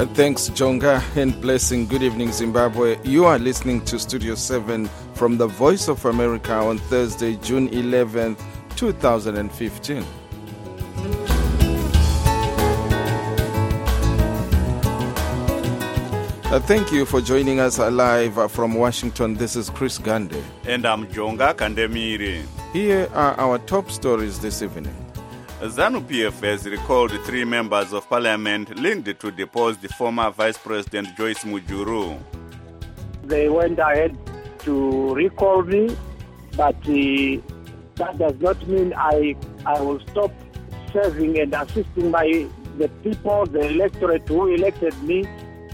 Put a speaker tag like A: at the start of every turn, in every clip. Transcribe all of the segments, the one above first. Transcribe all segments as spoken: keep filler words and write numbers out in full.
A: Uh, thanks, Jonga, and blessing. Good evening, Zimbabwe. You are listening to Studio seven from the Voice of America on Thursday, June eleventh, twenty fifteen. Uh, thank you for joining us live uh, from Washington. This is Chris Gande.
B: And I'm Jonga Kandemiri.
A: Here are our top stories this evening.
B: ZANU-P F has recalled three members of parliament linked to depose the former Vice President Joyce Mujuru.
C: They went ahead to recall me, but uh, that does not mean I I will stop serving and assisting my the people, the electorate who elected me.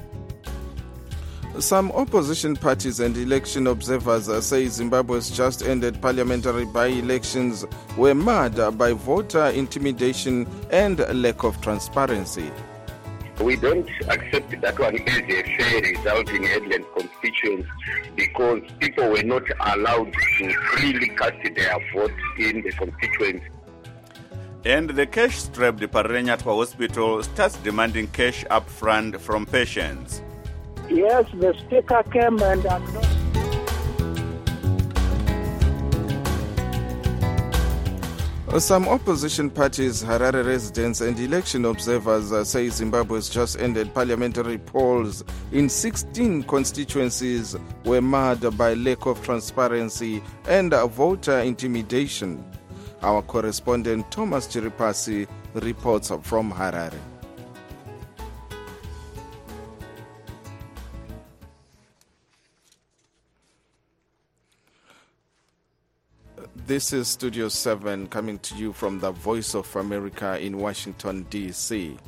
A: Some opposition parties and election observers say Zimbabwe's just ended parliamentary by-elections were marred by voter intimidation and lack of transparency.
D: We don't accept that one as a fair result in Headland constituents because people were not allowed to freely cast their vote in the constituents.
B: And the cash-strapped Parenyatwa Hospital starts demanding cash up front from patients.
C: Yes, the speaker came and acknowledged.
A: Some opposition parties, Harare residents and election observers uh, say Zimbabwe's just ended parliamentary polls in sixteen constituencies were marred by lack of transparency and uh, voter intimidation. Our correspondent Thomas Chiripasi reports from Harare. This is Studio seven coming to you from the Voice of America in Washington, D C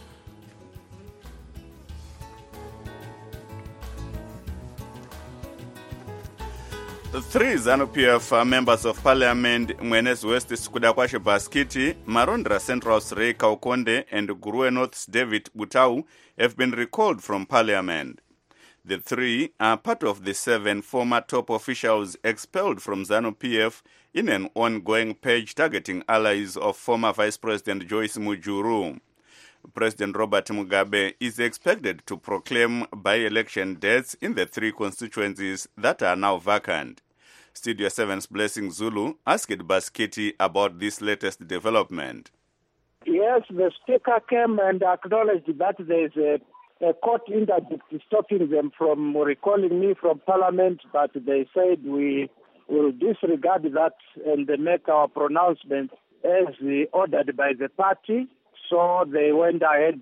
B: The three ZANU-P F members of parliament, Mwenes West Skudakwashe Baskiti, Marondra Central's Ray Kaukonde, and Gurue North's David Butau have been recalled from parliament. The three are part of the seven former top officials expelled from ZANU-P F in an ongoing purge targeting allies of former Vice President Joyce Mujuru. President Robert Mugabe is expected to proclaim by-election dates in the three constituencies that are now vacant. Studio seven's Blessing Zulu asked Baskiti about this latest development.
C: Yes, the speaker came and acknowledged that there is a A court interdict stopping them from recalling me from parliament, but they said we will disregard that and make our pronouncement as ordered by the party. So they went ahead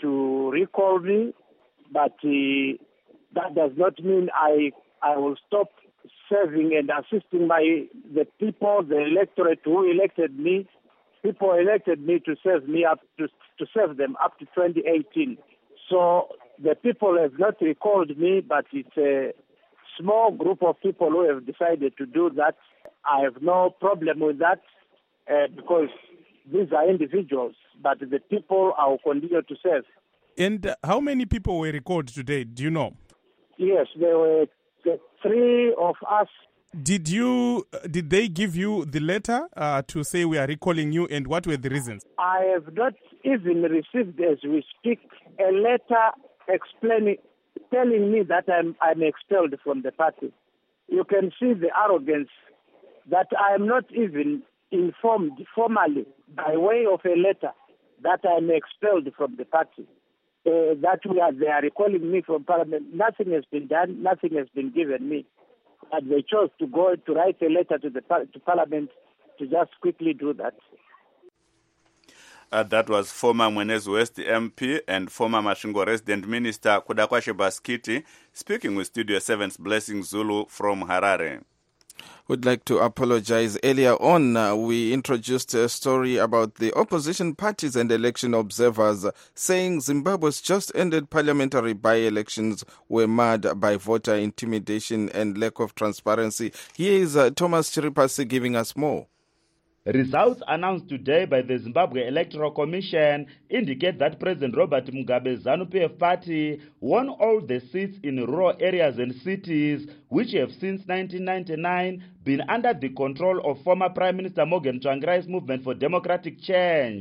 C: to recall me, but uh, that does not mean I I will stop serving and assisting my the people, the electorate who elected me. People elected me to serve me up to to serve them up to twenty eighteen. So the people have not recalled me, but it's a small group of people who have decided to do that. I have no problem with that uh, because these are individuals, but the people I will continue to serve.
E: And uh, how many people were recalled today? Do you know?
C: Yes, there were the three of us.
E: Did you? Uh, did they give you the letter uh, to say we are recalling you, and what were the reasons?
C: I have not even received, as we speak, a letter explaining, telling me that I'm I'm expelled from the party. You can see the arrogance that I am not even informed formally by way of a letter that I'm expelled from the party. Uh, that we are they are recalling me from parliament. Nothing has been done. Nothing has been given me. And they chose to go to write a letter to the to Parliament to just quickly do that.
B: Uh, that was former Mwenes West M P and former Mashingo resident minister Kudakwashe Baskiti speaking with Studio seven's Blessing Zulu from Harare.
A: Would like to apologize. Earlier on, uh, we introduced a story about the opposition parties and election observers saying Zimbabwe's just ended parliamentary by-elections were marred by voter intimidation and lack of transparency. Here is uh, Thomas Chiripasi giving us more.
F: Results announced today by the Zimbabwe Electoral Commission indicate that President Robert Mugabe's ZANU-P F party won all the seats in rural areas and cities, which have since nineteen ninety-nine been under the control of former Prime Minister Morgan Tsvangirai's Movement for Democratic Change.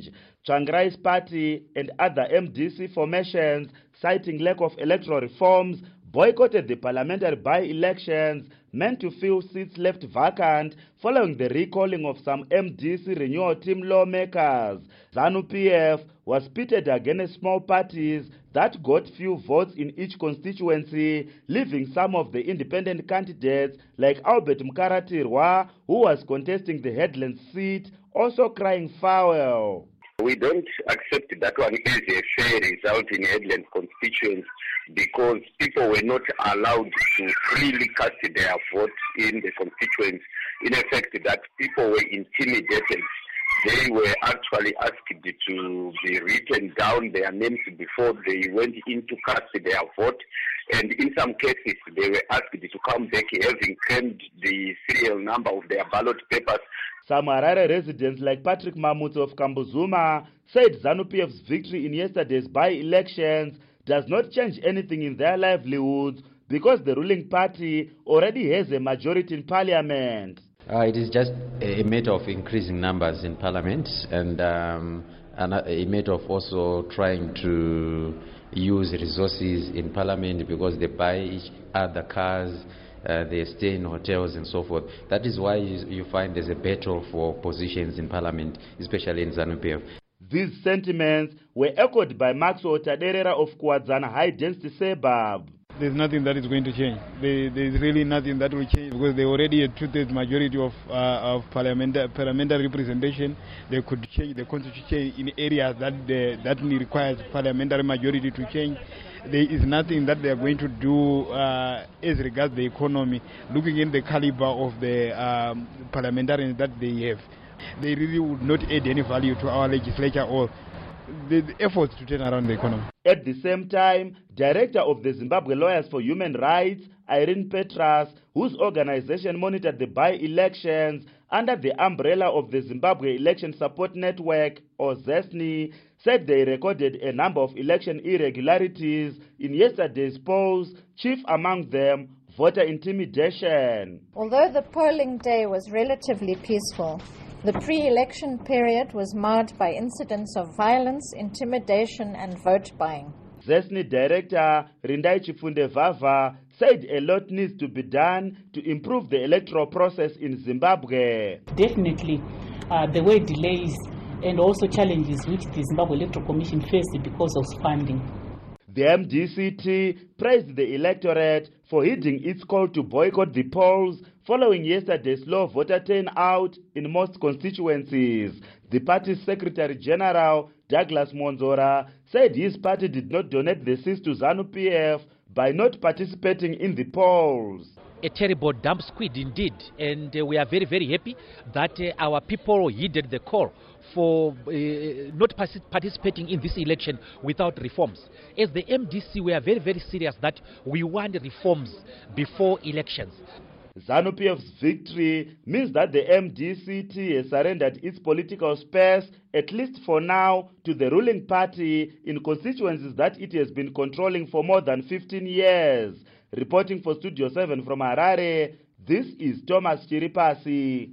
F: Tsvangirai's party and other M D C formations, citing lack of electoral reforms, boycotted the parliamentary by-elections meant to fill seats left vacant following the recalling of some M D C renewal team lawmakers. ZANU-P F was pitted against small parties that got few votes in each constituency, leaving some of the independent candidates like Albert Mkaratirwa, who was contesting the Headlands seat, also crying foul.
D: We don't accept that one as a fair result in Headlands constituents because people were not allowed to freely cast their vote in the constituents. In effect, that people were intimidated. They were actually asked to be written down their names before they went in to cast their vote. And in some cases, they were asked to come back having claimed the serial number of their ballot papers.
F: Some Harare residents like Patrick Mamutse of Kambuzuma said ZANU-P F's victory in yesterday's by-elections does not change anything in their livelihoods because the ruling party already has a majority in parliament.
G: Uh, it is just a matter of increasing numbers in parliament and, um, and a matter of also trying to use resources in parliament because they buy each other cars, uh, they stay in hotels and so forth. That is why you, you find there's a battle for positions in parliament, especially in ZANU-P F.
F: These sentiments were echoed by Maxwell Taderera of Kwadzana High Density Suburb.
H: There's nothing that is going to change. There, there's really nothing that will change because they already a two-thirds majority of uh, of parliamentary, parliamentary representation. They could change the constitution in areas that they, that requires parliamentary majority to change. There is nothing that they are going to do uh, as regards the economy. Looking in the caliber of the um, parliamentarians that they have, they really would not add any value to our legislature or the, the efforts to turn around the economy.
F: At the same time, Director of the Zimbabwe Lawyers for Human Rights, Irene Petras, whose organization monitored the by-elections under the umbrella of the Zimbabwe Election Support Network, or ZESNI, said they recorded a number of election irregularities in yesterday's polls, chief among them voter intimidation.
I: Although the polling day was relatively peaceful, the pre-election period was marred by incidents of violence, intimidation and vote buying.
F: ZESNI Director Rindai Chifunde Vava said a lot needs to be done to improve the electoral process in Zimbabwe.
J: Definitely, uh, there were delays and also challenges which the Zimbabwe Electoral Commission faced because of funding.
F: The M D C T praised the electorate for heeding its call to boycott the polls following yesterday's low voter turnout in most constituencies. The party's Secretary General, Douglas Monzora, said his party did not donate the seats to ZANU-P F by not participating in the polls.
K: A terrible dump squid indeed, and uh, we are very, very happy that uh, our people heeded the call for uh, not participating in this election without reforms. As the M D C, we are very, very serious that we want reforms before elections.
F: ZANU-P F's victory means that the M D C T has surrendered its political space, at least for now, to the ruling party in constituencies that it has been controlling for more than fifteen years. Reporting for Studio seven from Harare, this is Thomas Chiripasi.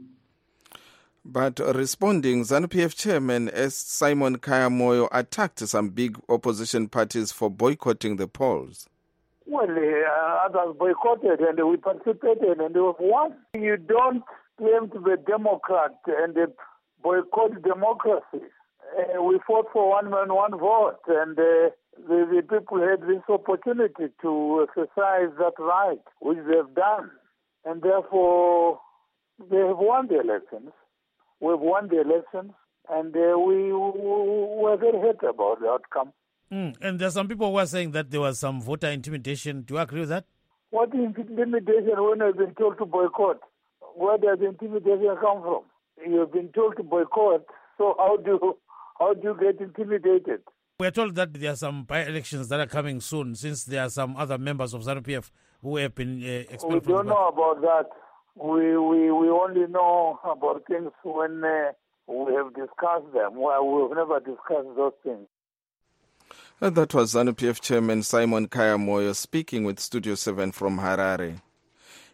A: But responding, ZANU-P F chairman S. Simon Kaya-Moyo attacked some big opposition parties for boycotting the polls.
C: Well, uh, others boycotted and we participated and we won. You don't claim to be a Democrat and uh, boycott democracy. Uh, we fought for one man, one vote, and uh, the, the people had this opportunity to exercise that right, which they've done. And therefore, they have won the elections. We've won the elections, and uh, we were very happy about the outcome.
L: Mm, and there are some people who are saying that there was some voter intimidation. Do you agree with that?
C: What intimidation when you've been told to boycott? Where does the intimidation come from? You've been told to boycott, so how do you, how do you get intimidated?
L: We are told that there are some by-elections that are coming soon, since there are some other members of ZANU-P F who have been uh, expelled.
C: We
L: from
C: don't know about that. We we we only know about things when uh, we have discussed them. Well, we've never discussed those things.
A: And that was ZANU-P F chairman Simon Kaya-Moyo speaking with Studio seven from Harare.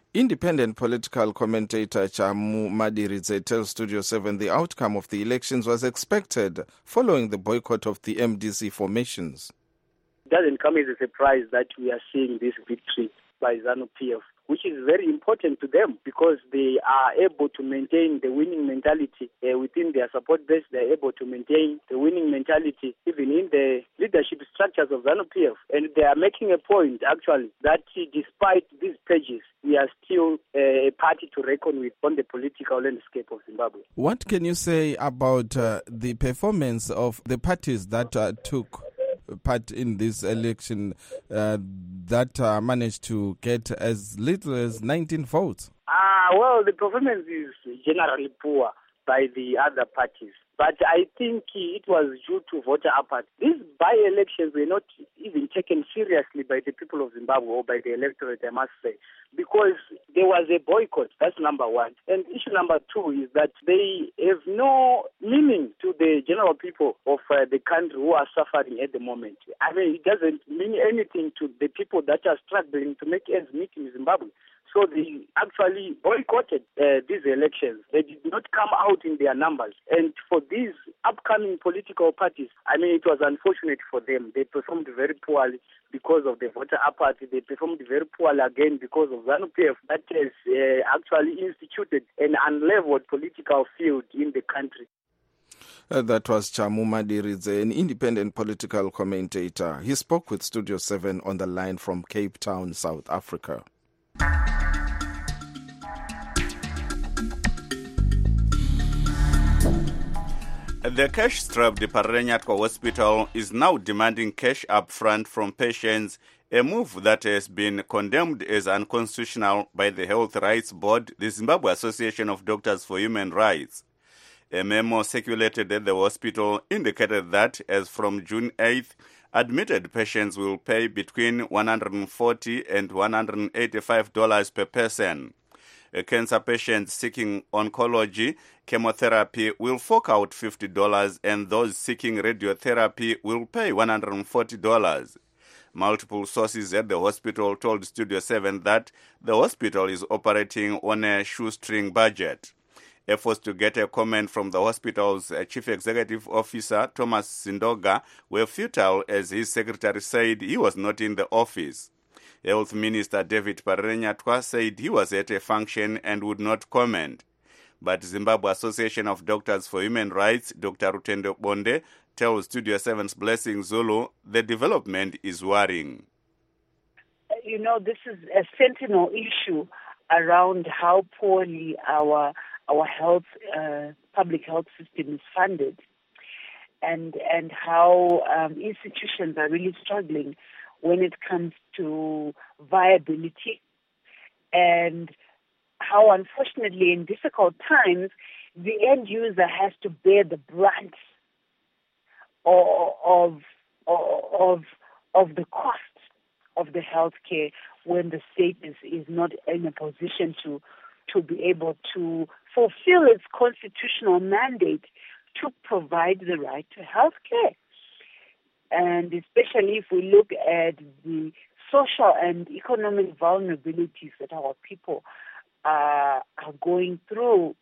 A: Independent political commentator Chamu Madiridze tells Studio seven the outcome of the elections was expected following the boycott of the M D C formations.
M: It doesn't come as a surprise that we are seeing this victory by ZANU-P F, which is very important to them because they are able to maintain the winning mentality uh, within their support base. They're able to maintain the winning mentality even in the leadership structures of ZANU-P F. And they are making a point, actually, that despite these pledges, we are still uh, a party to reckon with on the political landscape of Zimbabwe.
A: What can you say about uh, the performance of the parties that uh, took part in this election uh, that uh, managed to get as little as nineteen votes?
M: Ah, well, the performance is generally poor by the other parties. But I think it was due to voter apathy. These by-elections were not even taken seriously by the people of Zimbabwe or by the electorate, I must say, because there was a boycott. That's number one. And issue number two is that they have no meaning to the general people of uh, the country who are suffering at the moment. I mean, it doesn't mean anything to the people that are struggling to make ends meet in Zimbabwe. So they actually boycotted uh, these elections. They did not come out in their numbers. And for these upcoming political parties, I mean, it was unfortunate for them. They performed very poorly because of the voter apathy. They performed very poorly again because of ZANU-P F that has uh, actually instituted an unleveled political field in the country.
A: Uh, that was Chamu Madiridze, an independent political commentator. He spoke with Studio seven on the line from Cape Town, South Africa.
B: The cash-strapped Pararenyatwa Hospital is now demanding cash up front from patients, a move that has been condemned as unconstitutional by the Health Rights Board, the Zimbabwe Association of Doctors for Human Rights. A memo circulated at the hospital indicated that, as from June eighth, admitted patients will pay between one hundred forty dollars and one hundred eighty-five dollars per person. A cancer patient seeking oncology chemotherapy will fork out fifty dollars, and those seeking radiotherapy will pay one hundred forty dollars. Multiple sources at the hospital told Studio seven that the hospital is operating on a shoestring budget. Efforts to get a comment from the hospital's chief executive officer, Thomas Sindoga, were futile as his secretary said he was not in the office. Health Minister David Pararenyatwa said he was at a function and would not comment. But Zimbabwe Association of Doctors for Human Rights, Doctor Rutendo Bonde, tells Studio seven's Blessing Zulu the development is worrying.
N: You know, this is a sentinel issue around how poorly our our health, uh, public health system is funded, and and how um, institutions are really struggling when it comes to viability, and how, unfortunately, in difficult times, the end user has to bear the brunt of of of the cost of the healthcare when the state is, is not in a position to to be able to fulfill its constitutional mandate to provide the right to health care. And especially if we look at the social and economic vulnerabilities that our people uh, are going through,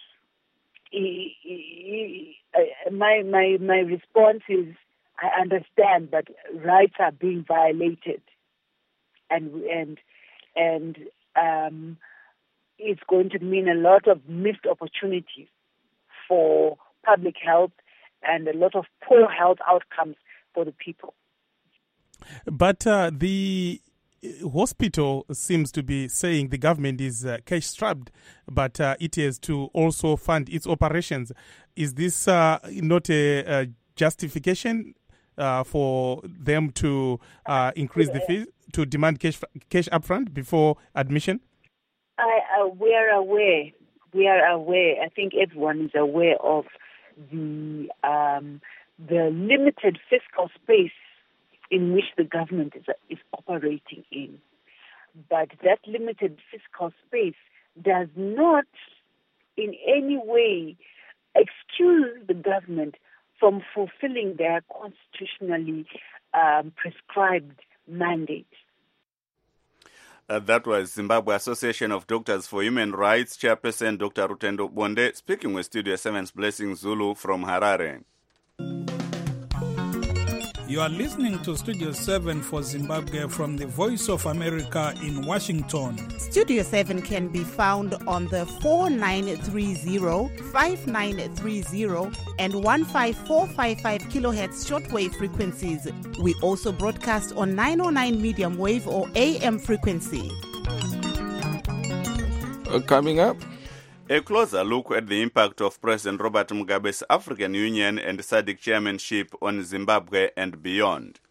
N: my, my, my response is, I understand that rights are being violated, and and and um, it's going to mean a lot of missed opportunities for public health and a lot of poor health outcomes for the people.
E: But uh, the hospital seems to be saying the government is uh, cash-strapped, but uh, it has to also fund its operations. Is this uh, not a, a justification uh, for them to uh, increase the fees, to demand cash cash upfront before admission?
N: I, uh, we are aware. We are aware. I think everyone is aware of the um, the limited fiscal space in which the government is, is operating in. But that limited fiscal space does not in any way excuse the government from fulfilling their constitutionally um, prescribed mandate.
B: Uh, that was Zimbabwe Association of Doctors for Human Rights Chairperson Doctor Rutendo Bonde speaking with Studio seven's Blessing Zulu from Harare.
O: You are listening to Studio seven for Zimbabwe from the Voice of America in Washington.
P: Studio seven can be found on the four nine three zero, five nine three zero and one five four five five kilohertz shortwave frequencies. We also broadcast on nine oh nine medium wave or A M frequency.
A: Uh, coming up,
B: a closer look at the impact of President Robert Mugabe's African Union and S A D C chairmanship on Zimbabwe and beyond.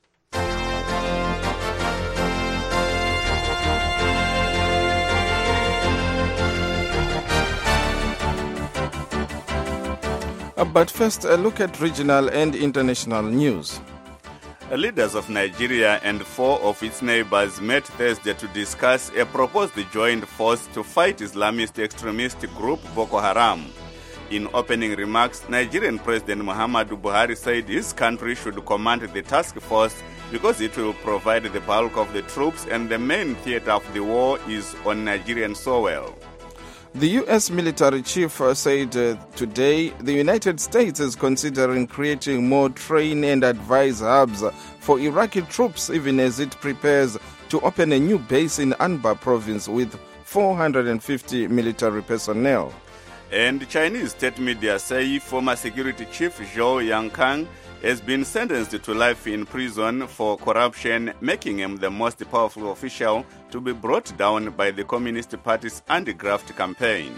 A: Uh, but first, a look at regional and international news.
B: Leaders of Nigeria and four of its neighbors met Thursday to discuss a proposed joint force to fight Islamist extremist group Boko Haram. In opening remarks, Nigerian President Muhammadu Buhari said his country should command the task force because it will provide the bulk of the troops and the main theater of the war is on Nigerian soil.
A: The U S military chief uh, said uh, today the United States is considering creating more train and advise hubs for Iraqi troops even as it prepares to open a new base in Anbar province with four hundred fifty military personnel.
B: And Chinese state media say former security chief Zhou Yangkang has been sentenced to life in prison for corruption, making him the most powerful official to be brought down by the Communist Party's anti-graft campaign.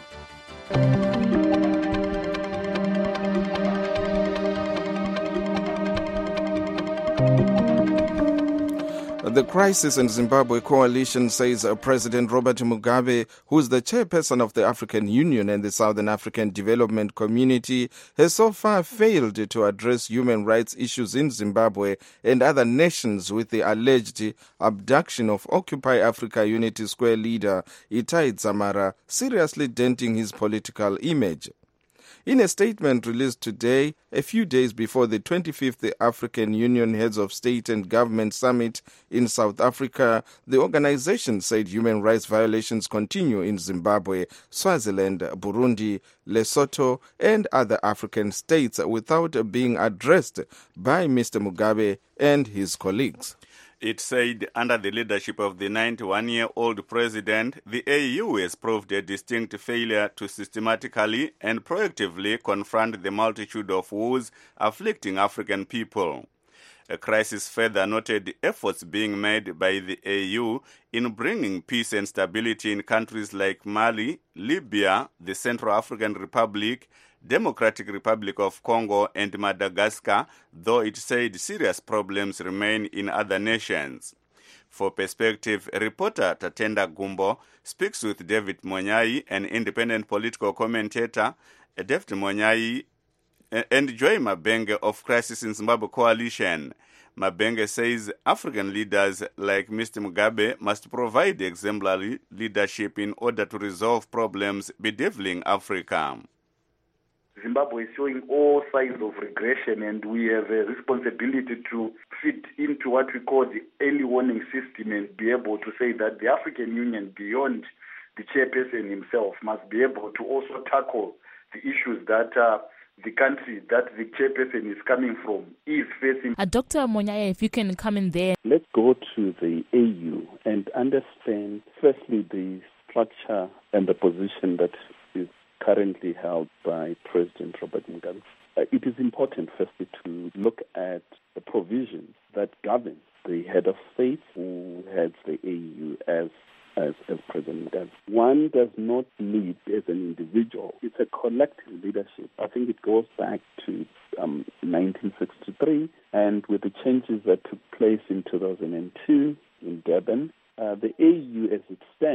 A: The Crisis in Zimbabwe Coalition says President Robert Mugabe, who is the chairperson of the African Union and the Southern African Development Community, has so far failed to address human rights issues in Zimbabwe and other nations with the alleged abduction of Occupy Africa Unity Square leader Itai Dzamara, seriously denting his political image. In a statement released today, a few days before the twenty-fifth African Union Heads of State and Government Summit in South Africa, the organization said human rights violations continue in Zimbabwe, Swaziland, Burundi, Lesotho, and other African states without being addressed by Mister Mugabe and his colleagues.
B: It said under the leadership of the ninety-one-year-old president, the A U has proved a distinct failure to systematically and proactively confront the multitude of woes afflicting African people. A crisis further noted efforts being made by the A U in bringing peace and stability in countries like Mali, Libya, the Central African Republic, Democratic Republic of Congo and Madagascar, though it said serious problems remain in other nations. For perspective, reporter Tatenda Gumbo speaks with David Monyai, an independent political commentator. David Monyai and Joy Mabenge of Crisis in Zimbabwe Coalition. Mabenge says African leaders like Mister Mugabe must provide exemplary leadership in order to resolve problems bedeviling Africa.
Q: Zimbabwe is showing all signs of regression, and we have a responsibility to fit into what we call the early warning system and be able to say that the African Union, beyond the chairperson himself, must be able to also tackle the issues that uh, the country that the chairperson is coming from is facing.
R: Uh, Doctor Monyaya, if you can come in there.
S: Let's go to the A U and understand, firstly, the structure and the position that is currently held by President Robert Mugabe. Uh, it is important, firstly, to look at the provisions that govern the head of state who heads the A U as, as, as President Mugabe. One does not lead as an individual. It's a collective leadership. I think it goes back to um, nineteen sixty-three, and with the changes that took place in two thousand two in Durban, uh, the A U as it stands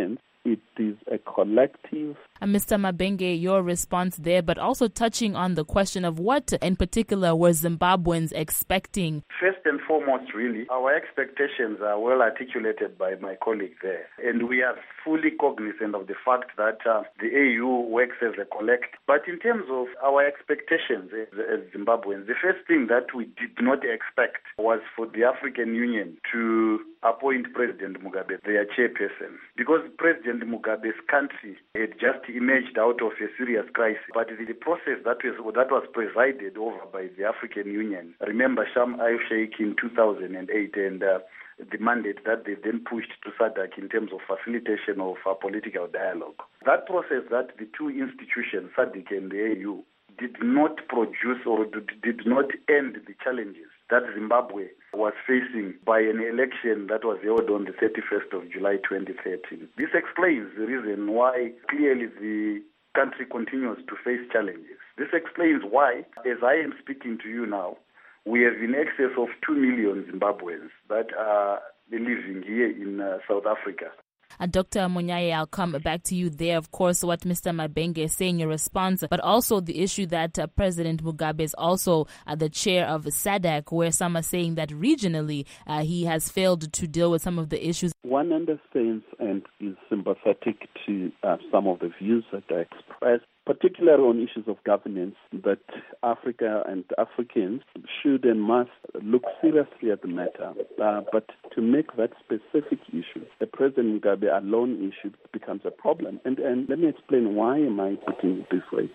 S: it is a collective.
R: Uh, Mister Mabenge, your response there, but also touching on the question of what in particular were Zimbabweans expecting?
Q: First and foremost, really, our expectations are well articulated by my colleague there. And we are fully cognizant of the fact that uh, the A U works as a collect. But in terms of our expectations as, as Zimbabweans, the first thing that we did not expect was for the African Union to appoint President Mugabe, their chairperson, because President Mugabe's country had just emerged out of a serious crisis. But the, the process that was that was presided over by the African Union, remember Sharm el-Sheikh in two thousand eight, and uh, the mandate that they then pushed to SADC in terms of facilitation of uh, political dialogue. That process that the two institutions, SADC and the A U, did not produce or did not end the challenges that Zimbabwe was facing by an election that was held on the thirty-first of July twenty thirteen. This explains the reason why clearly the country continues to face challenges. This explains why, as I am speaking to you now, we have in excess of two million Zimbabweans that are living here in uh, South Africa.
R: Uh, Doctor Munyaye, I'll come back to you there. Of course, what Mister Mabenge is saying, your response, but also the issue that uh, President Mugabe is also uh, the chair of SADC, where some are saying that regionally uh, he has failed to deal with some of the issues.
S: One understands and is sympathetic to uh, some of the views that are expressed, particularly on issues of governance, that Africa and Africans should and must look seriously at the matter. Uh, but to make that specific issue, the President Mugabe alone issue, becomes a problem. And, and let me explain why am I putting it this way.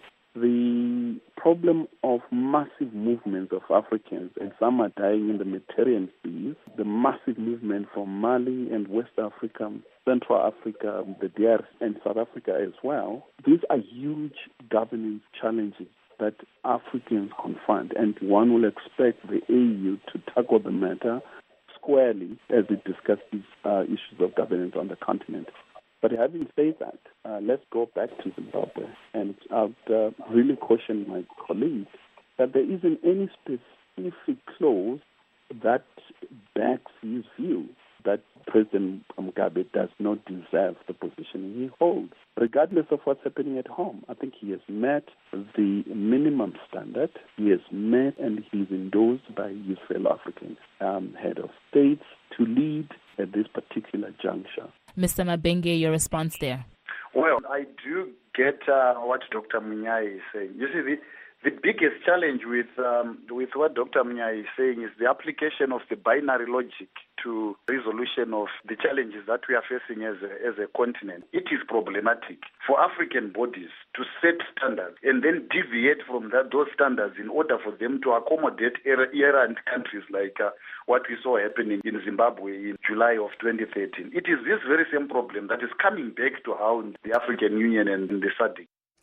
S: The problem of massive movements of Africans, and some are dying in the Mediterranean Sea, the massive movement from Mali and West Africa, Central Africa, the D R and South Africa as well, these are huge governance challenges that Africans confront, and one will expect the A U to tackle the matter squarely as it discusses uh, issues of governance on the continent. But having said that, uh, let's go back to Zimbabwe. And I would uh, really caution my colleagues that there isn't any specific clause that backs his view that President Mugabe does not deserve the position he holds, regardless of what's happening at home. I think he has met the minimum standard. He has met and he's endorsed by his fellow African um, head of states to lead at this particular juncture.
R: Mister Mabenge, your response there?
Q: Well, I do get uh, what Doctor Munyaye is saying. You see, the, the biggest challenge with um, with what Doctor Munyaye is saying is the application of the binary logic to resolution of the challenges that we are facing as a, as a continent. It is problematic for African bodies to set standards and then deviate from that, those standards in order for them to accommodate errant countries like uh, what we saw happening in Zimbabwe in July of twenty thirteen. It is this very same problem that is coming back to hound the African Union and the SADC.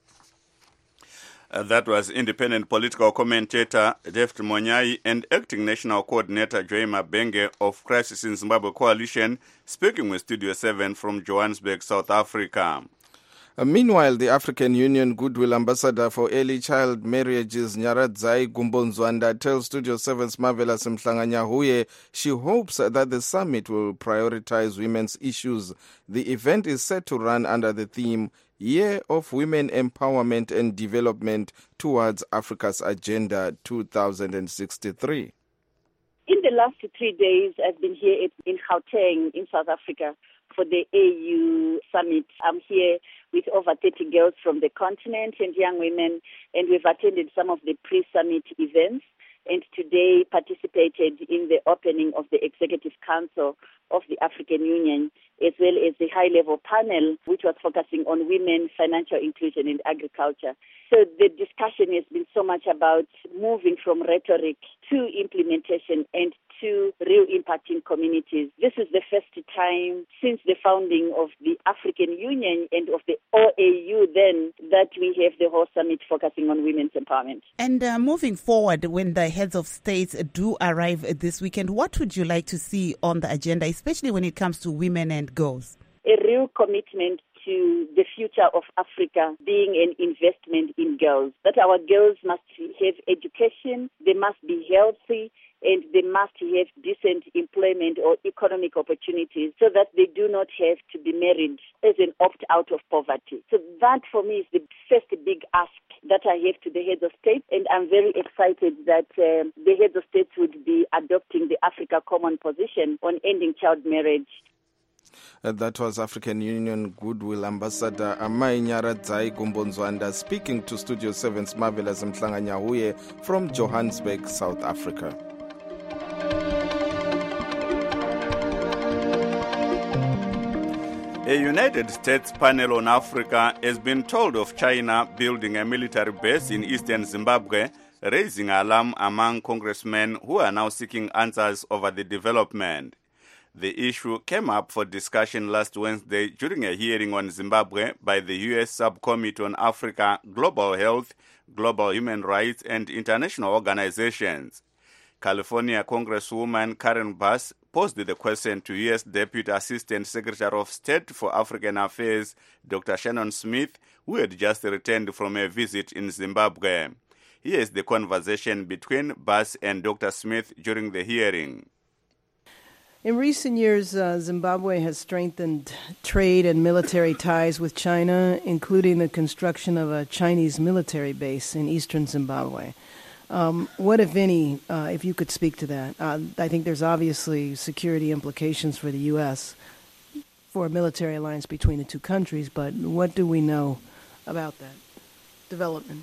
B: Uh, that was independent political commentator David Munyaye and acting national coordinator Joy Mabenge of Crisis in Zimbabwe Coalition, speaking with Studio seven from Johannesburg, South Africa.
A: Uh, meanwhile, the African Union Goodwill Ambassador for Early Child Marriages, Nyaradzai Gumbonzwanda, tells Studio seven's Marvelous Mhlanganyahuye she hopes that the summit will prioritize women's issues. The event is set to run under the theme Year of Women Empowerment and Development Towards Africa's Agenda two thousand sixty-three.
T: In the last three days, I've been here in Gauteng in South Africa for the A U summit. I'm here with over thirty girls from the continent and young women, and we've attended some of the pre-summit events, and today participated in the opening of the Executive Council of the African Union, as well as the high-level panel, which was focusing on women, financial inclusion, and agriculture. So the discussion has been so much about moving from rhetoric to implementation and to real impact in communities. This is the first time since the founding of the African Union and of the O A U then that we have the whole summit focusing on women's empowerment.
P: And uh, moving forward, when the heads of states do arrive this weekend, what would you like to see on the agenda, especially when it comes to women and girls?
T: A real commitment to the future of Africa being an investment in girls. That our girls must have education, they must be healthy, and they must have decent employment or economic opportunities so that they do not have to be married as an opt-out of poverty. So that for me is the first big ask that I have to the heads of state, and I'm very excited that um, the heads of states would be adopting the Africa Common Position on ending child marriage.
A: Uh, that was African Union Goodwill Ambassador Amai Nyaradzai Gumbonzwanda speaking to Studio seven's Marvelous Mtlanganyahuye from Johannesburg, South Africa.
B: A United States panel on Africa has been told of China building a military base in eastern Zimbabwe, raising alarm among congressmen who are now seeking answers over the development. The issue came up for discussion last Wednesday during a hearing on Zimbabwe by the U S Subcommittee on Africa, Global Health, Global Human Rights, and International Organizations. California Congresswoman Karen Bass posed the question to U S Deputy Assistant Secretary of State for African Affairs, Doctor Shannon Smith, who had just returned from a visit in Zimbabwe. Here is the conversation between Bass and Doctor Smith during the hearing.
U: In recent years, uh, Zimbabwe has strengthened trade and military ties with China, including the construction of a Chinese military base in eastern Zimbabwe. Um, what, if any, uh, if you could speak to that? Uh, I think there's obviously security implications for the U S for a military alliance between the two countries, but what do we know about that development?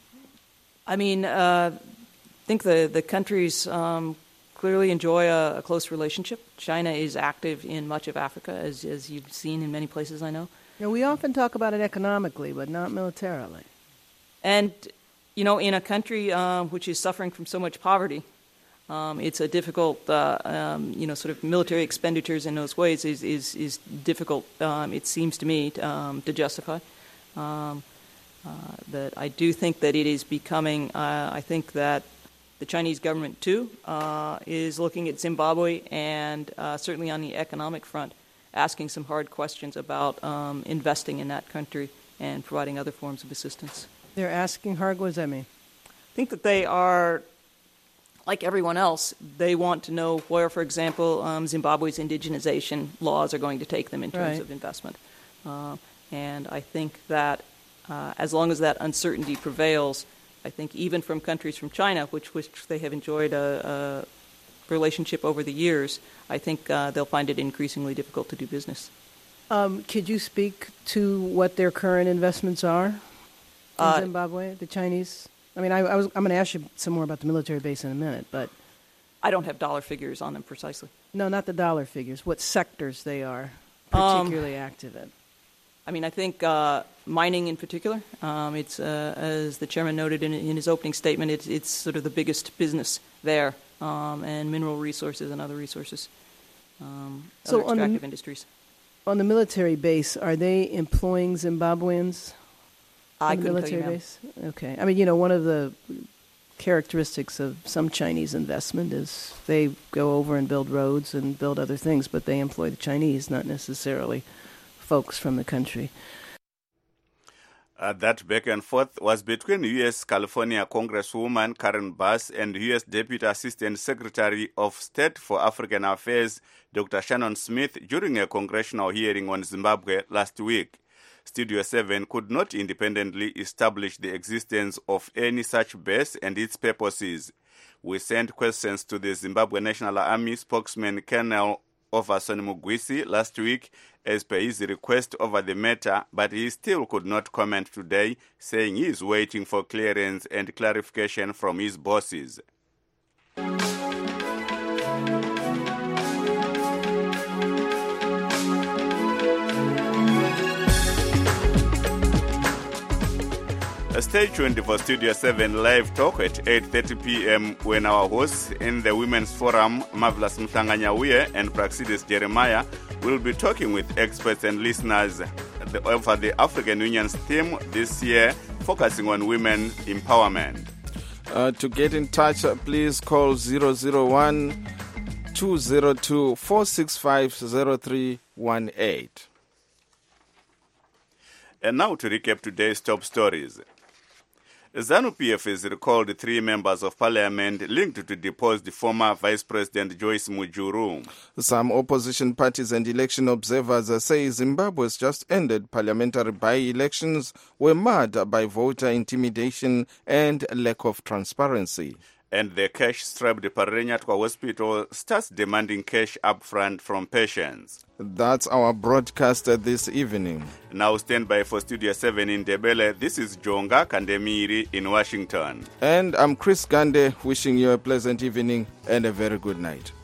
V: I mean, uh, I think the, the countries um, clearly enjoy a, a close relationship. China is active in much of Africa, as, as you've seen in many places, I know.
U: Yeah, we often talk about it economically, but not militarily.
V: And you know, in a country um, which is suffering from so much poverty, um, it's a difficult, uh, um, you know, sort of military expenditures in those ways is is, is difficult, um, it seems to me, um, to justify. Um, uh, that I do think that it is becoming, uh, I think that the Chinese government, too, uh, is looking at Zimbabwe and uh, certainly on the economic front, asking some hard questions about um, investing in that country and providing other forms of assistance.
U: They're asking hard. What does that mean?
V: I think that they are, like everyone else, they want to know where, for example, um, Zimbabwe's indigenization laws are going to take them in terms
U: right.
V: of investment. Uh, and I think that uh, as long as that uncertainty prevails, I think even from countries from China, which, which they have enjoyed a, a relationship over the years, I think uh, they'll find it increasingly difficult to do business.
U: Um, could you speak to what their current investments are? In
V: Uh,
U: Zimbabwe, the Chinese? I mean, I, I was, I'm going to ask you some more about the military base in a minute, but...
V: I don't have dollar figures on them precisely.
U: No, not the dollar figures. What sectors they are particularly
V: um,
U: active in?
V: I mean, I think uh, mining in particular, um, it's, uh, as the chairman noted in, in his opening statement, it's, it's sort of the biggest business there, um, and mineral resources and other resources, um,
U: so
V: other extractive
U: on the,
V: industries.
U: On the military base, are they employing Zimbabweans?
V: I
U: the
V: couldn't
U: military
V: tell you,
U: base? Okay. I mean, you know, one of the characteristics of some Chinese investment is they go over and build roads and build other things, but they employ the Chinese, not necessarily folks from the country.
B: Uh, that back and forth was between U S California Congresswoman Karen Bass and U S Deputy Assistant Secretary of State for African Affairs, Doctor Shannon Smith, during a congressional hearing on Zimbabwe last week. Studio seven could not independently establish the existence of any such base and its purposes. We sent questions to the Zimbabwe National Army spokesman Colonel Overson Mugwisi last week as per his request over the matter, but he still could not comment today, saying he is waiting for clearance and clarification from his bosses. Stay tuned for Studio seven Live Talk at eight thirty p.m. when our hosts in the Women's Forum, Marvelous Mtlanganyahuye and Praxidis Jeremiah, will be talking with experts and listeners over the African Union's theme this year, focusing on women empowerment.
A: Uh, to get in touch, uh, please call zero zero one, two zero two, four six five, zero three one eight.
B: And now to recap today's top stories. ZANU-P F has recalled three members of parliament linked to depose the former Vice President Joyce Mujuru.
A: Some opposition parties and election observers say Zimbabwe's just ended parliamentary by-elections were marred by voter intimidation and lack of transparency.
B: And the cash-strapped Parenyatwa Hospital starts demanding cash upfront from patients.
A: That's our broadcast this evening.
B: Now stand by for Studio seven in Ndebele. This is Jonga Kandemiri in Washington.
A: And I'm Chris Gande, wishing you a pleasant evening and a very good night.